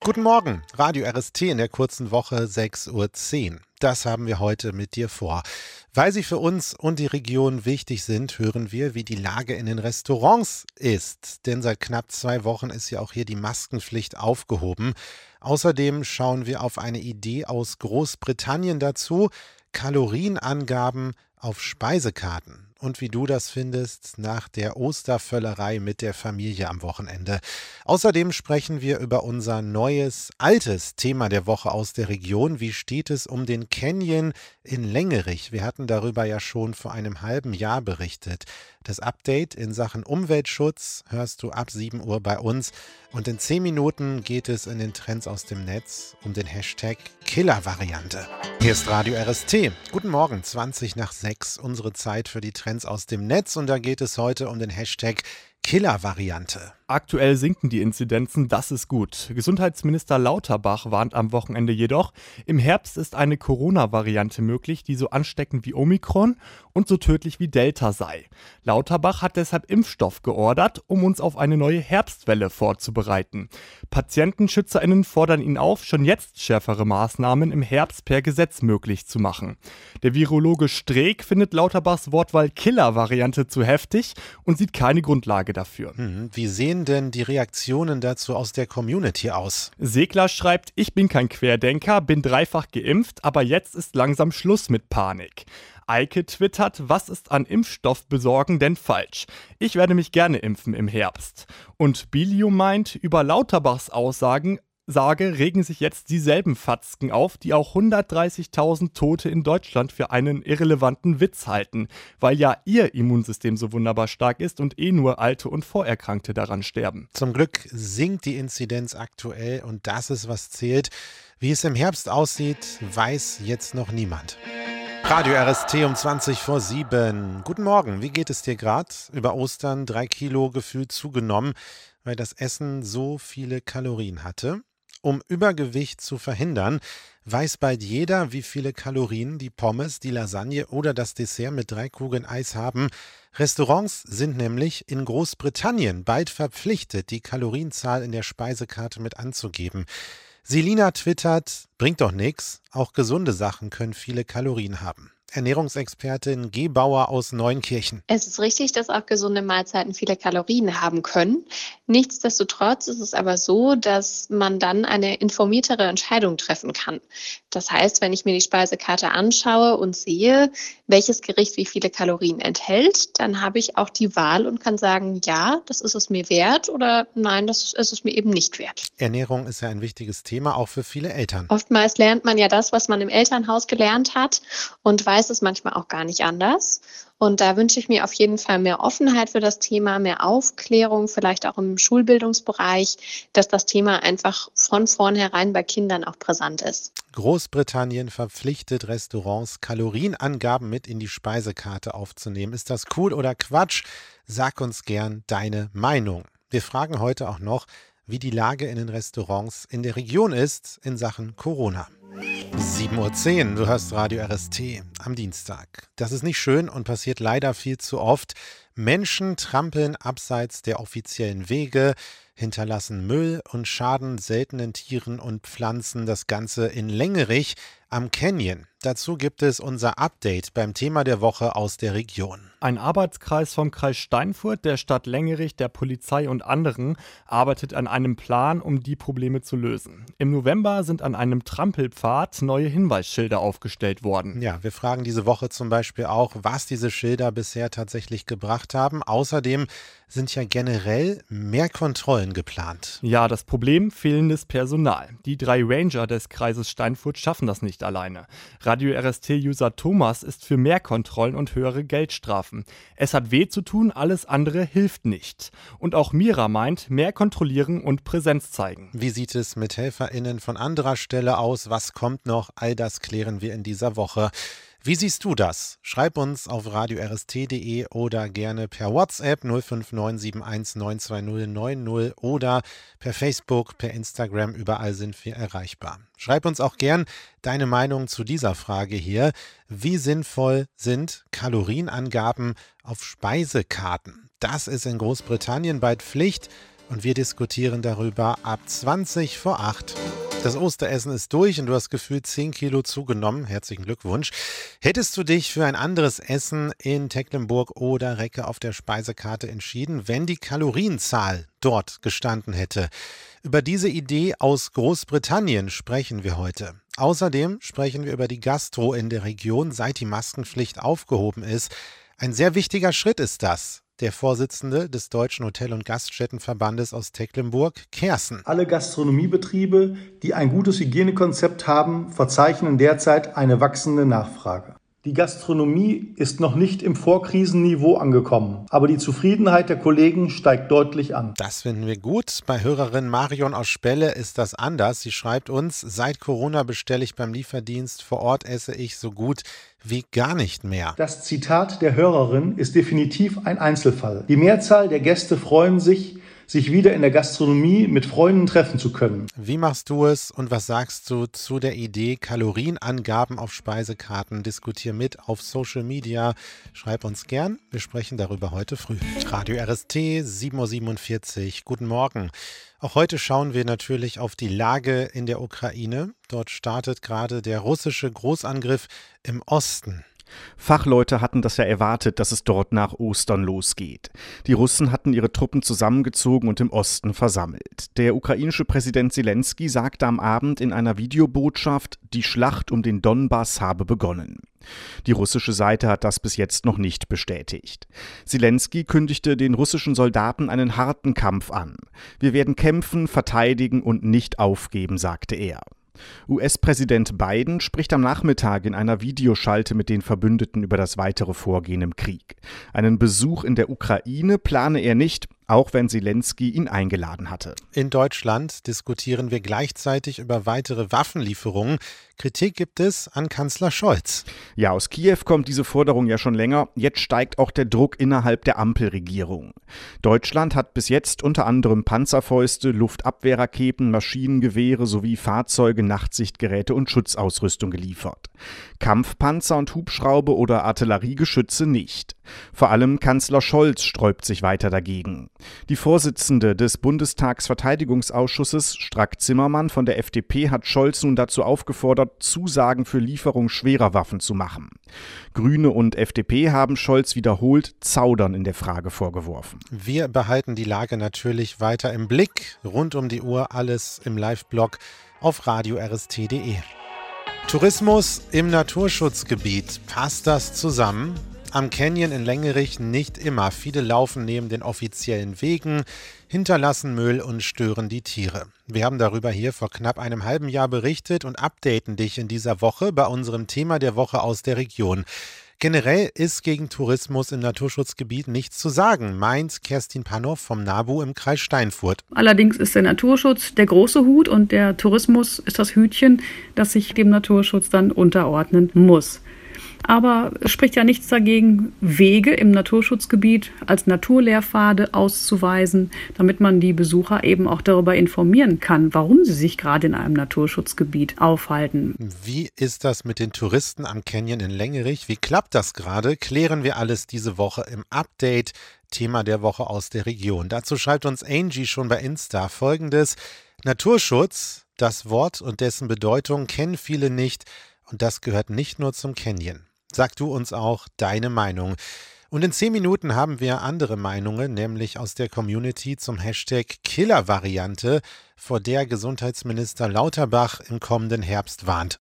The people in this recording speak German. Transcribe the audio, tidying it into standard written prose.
Guten Morgen, Radio RST in der kurzen Woche 6:10 Uhr. Das haben wir heute mit dir vor. Weil sie für uns und die Region wichtig sind, hören wir, wie die Lage in den Restaurants ist. Denn seit knapp 2 Wochen ist ja auch hier die Maskenpflicht aufgehoben. Außerdem schauen wir auf eine Idee aus Großbritannien dazu, Kalorienangaben auf Speisekarten. Und wie du das findest nach der Ostervöllerei mit der Familie am Wochenende. Außerdem sprechen wir über unser neues, altes Thema der Woche aus der Region. Wie steht es um den Canyon in Längerich? Wir hatten darüber ja schon vor einem halben Jahr berichtet. Das Update in Sachen Umweltschutz hörst du ab 7 Uhr bei uns. Und in 10 Minuten geht es in den Trends aus dem Netz um den Hashtag Killer-Variante. Hier ist Radio RST. Guten Morgen, 6:20, unsere Zeit für die Trends aus dem Netz. Und da geht es heute um den Hashtag Killer-Variante. Aktuell sinken die Inzidenzen, das ist gut. Gesundheitsminister Lauterbach warnt am Wochenende jedoch, im Herbst ist eine Corona-Variante möglich, die so ansteckend wie Omikron und so tödlich wie Delta sei. Lauterbach hat deshalb Impfstoff geordert, um uns auf eine neue Herbstwelle vorzubereiten. PatientenschützerInnen fordern ihn auf, schon jetzt schärfere Maßnahmen im Herbst per Gesetz möglich zu machen. Der Virologe Streeck findet Lauterbachs Wortwahl Killer-Variante zu heftig und sieht keine Grundlage dafür. Wie sehen denn die Reaktionen dazu aus der Community aus? Segler schreibt, ich bin kein Querdenker, bin dreifach geimpft, aber jetzt ist langsam Schluss mit Panik. Eike twittert, was ist an Impfstoff besorgen denn falsch? Ich werde mich gerne impfen im Herbst. Und Bilio meint, über Lauterbachs Aussagen regen sich jetzt dieselben Fatzken auf, die auch 130.000 Tote in Deutschland für einen irrelevanten Witz halten, weil ja ihr Immunsystem so wunderbar stark ist und nur Alte und Vorerkrankte daran sterben. Zum Glück sinkt die Inzidenz aktuell und das ist, was zählt. Wie es im Herbst aussieht, weiß jetzt noch niemand. Radio RST um 7:20. Guten Morgen, wie geht es dir gerade? Über Ostern 3 Kilo gefühlt zugenommen, weil das Essen so viele Kalorien hatte. Um Übergewicht zu verhindern, weiß bald jeder, wie viele Kalorien die Pommes, die Lasagne oder das Dessert mit 3 Kugeln Eis haben. Restaurants sind nämlich in Großbritannien bald verpflichtet, die Kalorienzahl in der Speisekarte mit anzugeben. Selina twittert, bringt doch nix, auch gesunde Sachen können viele Kalorien haben. Ernährungsexpertin G. Bauer aus Neunkirchen. Es ist richtig, dass auch gesunde Mahlzeiten viele Kalorien haben können. Nichtsdestotrotz ist es aber so, dass man dann eine informiertere Entscheidung treffen kann. Das heißt, wenn ich mir die Speisekarte anschaue und sehe, welches Gericht wie viele Kalorien enthält, dann habe ich auch die Wahl und kann sagen, ja, das ist es mir wert oder nein, das ist es mir eben nicht wert. Ernährung ist ja ein wichtiges Thema, auch für viele Eltern. Oftmals lernt man ja das, was man im Elternhaus gelernt hat und weiß es manchmal auch gar nicht anders. Und da wünsche ich mir auf jeden Fall mehr Offenheit für das Thema, mehr Aufklärung, vielleicht auch im Schulbildungsbereich, dass das Thema einfach von vornherein bei Kindern auch brisant ist. Großbritannien verpflichtet Restaurants, Kalorienangaben mit in die Speisekarte aufzunehmen. Ist das cool oder Quatsch? Sag uns gern deine Meinung. Wir fragen heute auch noch, wie die Lage in den Restaurants in der Region ist in Sachen Corona. 7:10 Uhr, du hörst Radio RST am Dienstag. Das ist nicht schön und passiert leider viel zu oft. Menschen trampeln abseits der offiziellen Wege, hinterlassen Müll und schaden seltenen Tieren und Pflanzen. Das Ganze in Längerich am Canyon. Dazu gibt es unser Update beim Thema der Woche aus der Region. Ein Arbeitskreis vom Kreis Steinfurt, der Stadt Längerich, der Polizei und anderen arbeitet an einem Plan, um die Probleme zu lösen. Im November sind an einem Trampelpfad neue Hinweisschilder aufgestellt worden. Ja, wir fragen diese Woche zum Beispiel auch, was diese Schilder bisher tatsächlich gebracht haben. Außerdem sind ja generell mehr Kontrollen geplant. Ja, das Problem, fehlendes Personal. Die 3 Ranger des Kreises Steinfurt schaffen das nicht alleine. Radio RST-User Thomas ist für mehr Kontrollen und höhere Geldstrafen. Es hat weh zu tun, alles andere hilft nicht. Und auch Mira meint, mehr kontrollieren und Präsenz zeigen. Wie sieht es mit HelferInnen von anderer Stelle aus? Was kommt noch? All das klären wir in dieser Woche. Wie siehst du das? Schreib uns auf radiorst.de oder gerne per WhatsApp 05971920990 oder per Facebook, per Instagram, überall sind wir erreichbar. Schreib uns auch gern deine Meinung zu dieser Frage hier. Wie sinnvoll sind Kalorienangaben auf Speisekarten? Das ist in Großbritannien bald Pflicht. und wir diskutieren darüber ab 20 vor 8. Das Osteressen ist durch und du hast gefühlt 10 Kilo zugenommen. Herzlichen Glückwunsch. Hättest du dich für ein anderes Essen in Tecklenburg oder Recke auf der Speisekarte entschieden, wenn die Kalorienzahl dort gestanden hätte? Über diese Idee aus Großbritannien sprechen wir heute. Außerdem sprechen wir über die Gastro in der Region, seit die Maskenpflicht aufgehoben ist. Ein sehr wichtiger Schritt ist das. Der Vorsitzende des Deutschen Hotel- und Gaststättenverbandes aus Tecklenburg, Kersten. Alle Gastronomiebetriebe, die ein gutes Hygienekonzept haben, verzeichnen derzeit eine wachsende Nachfrage. Die Gastronomie ist noch nicht im Vorkrisenniveau angekommen, aber die Zufriedenheit der Kollegen steigt deutlich an. Das finden wir gut. Bei Hörerin Marion aus Spelle ist das anders. Sie schreibt uns, seit Corona bestelle ich beim Lieferdienst, vor Ort esse ich so gut wie gar nicht mehr. Das Zitat der Hörerin ist definitiv ein Einzelfall. Die Mehrzahl der Gäste freuen sich wieder in der Gastronomie mit Freunden treffen zu können. Wie machst du es und was sagst du zu der Idee, Kalorienangaben auf Speisekarten? Diskutier mit auf Social Media. Schreib uns gern. Wir sprechen darüber heute früh. Radio RST, 7.47 Uhr. Guten Morgen. Auch heute schauen wir natürlich auf die Lage in der Ukraine. Dort startet gerade der russische Großangriff im Osten. Fachleute hatten das ja erwartet, dass es dort nach Ostern losgeht. Die Russen hatten ihre Truppen zusammengezogen und im Osten versammelt. Der ukrainische Präsident Selenskyj sagte am Abend in einer Videobotschaft, die Schlacht um den Donbass habe begonnen. Die russische Seite hat das bis jetzt noch nicht bestätigt. Selenskyj kündigte den russischen Soldaten einen harten Kampf an. Wir werden kämpfen, verteidigen und nicht aufgeben, sagte er. US-Präsident Biden spricht am Nachmittag in einer Videoschalte mit den Verbündeten über das weitere Vorgehen im Krieg. Einen Besuch in der Ukraine plane er nicht, auch wenn Selenskyj ihn eingeladen hatte. In Deutschland diskutieren wir gleichzeitig über weitere Waffenlieferungen. Kritik gibt es an Kanzler Scholz. Ja, aus Kiew kommt diese Forderung ja schon länger. Jetzt steigt auch der Druck innerhalb der Ampelregierung. Deutschland hat bis jetzt unter anderem Panzerfäuste, Luftabwehrraketen, Maschinengewehre sowie Fahrzeuge, Nachtsichtgeräte und Schutzausrüstung geliefert. Kampfpanzer und Hubschrauber oder Artilleriegeschütze nicht. Vor allem Kanzler Scholz sträubt sich weiter dagegen. Die Vorsitzende des Bundestagsverteidigungsausschusses, Strack-Zimmermann von der FDP, hat Scholz nun dazu aufgefordert, Zusagen für Lieferung schwerer Waffen zu machen. Grüne und FDP haben Scholz wiederholt Zaudern in der Frage vorgeworfen. Wir behalten die Lage natürlich weiter im Blick. Rund um die Uhr alles im Live-Blog auf radio-rst.de. Tourismus im Naturschutzgebiet. Passt das zusammen? Am Canyon in Längerich nicht immer. Viele laufen neben den offiziellen Wegen, hinterlassen Müll und stören die Tiere. Wir haben darüber hier vor knapp einem halben Jahr berichtet und updaten dich in dieser Woche bei unserem Thema der Woche aus der Region. Generell ist gegen Tourismus im Naturschutzgebiet nichts zu sagen, meint Kerstin Panow vom NABU im Kreis Steinfurt. Allerdings ist der Naturschutz der große Hut und der Tourismus ist das Hütchen, das sich dem Naturschutz dann unterordnen muss. Aber es spricht ja nichts dagegen, Wege im Naturschutzgebiet als Naturlehrpfade auszuweisen, damit man die Besucher eben auch darüber informieren kann, warum sie sich gerade in einem Naturschutzgebiet aufhalten. Wie ist das mit den Touristen am Canyon in Längerich? Wie klappt das gerade? Klären wir alles diese Woche im Update. Thema der Woche aus der Region. Dazu schreibt uns Angie schon bei Insta Folgendes: Naturschutz, das Wort und dessen Bedeutung kennen viele nicht und das gehört nicht nur zum Canyon. Sag du uns auch deine Meinung. Und in 10 Minuten haben wir andere Meinungen, nämlich aus der Community zum Hashtag Killer-Variante, vor der Gesundheitsminister Lauterbach im kommenden Herbst warnt.